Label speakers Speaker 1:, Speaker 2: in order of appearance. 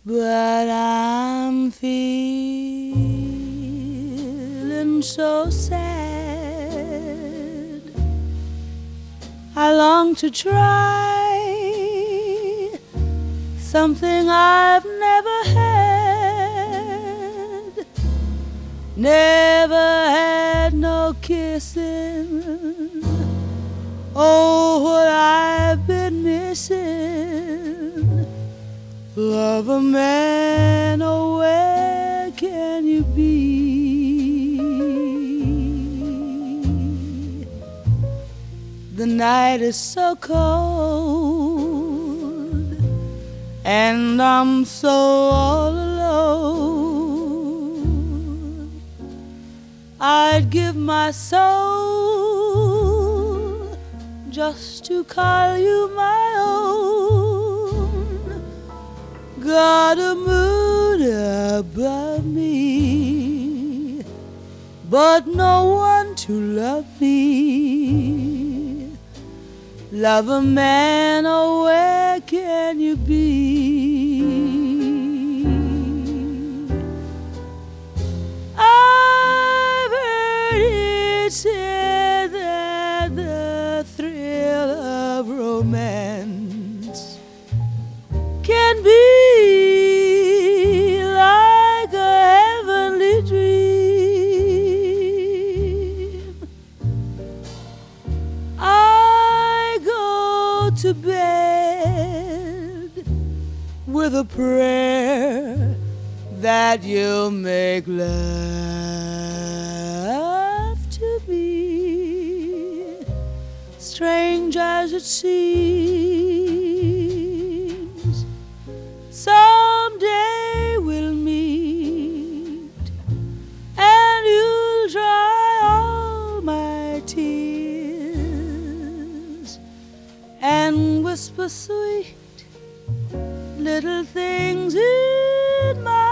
Speaker 1: but I'm feeling so sad. I long to try something I've never had. Never had no kissing. Oh, what I've been missing. Lover man, oh, where can you be? The night is so cold, and I'm so all alone. I'd give my soul just to call you my own. Got a moon above me, but no one to love me. Lover man, oh, where can you be? I've heard it said that the thrill of romance can be like a heavenly dream. I go to bed with a prayer that you'll make love to me, strange as it seems. Someday we'll meet, and you'll dry all my tears and whisper sweet little things in my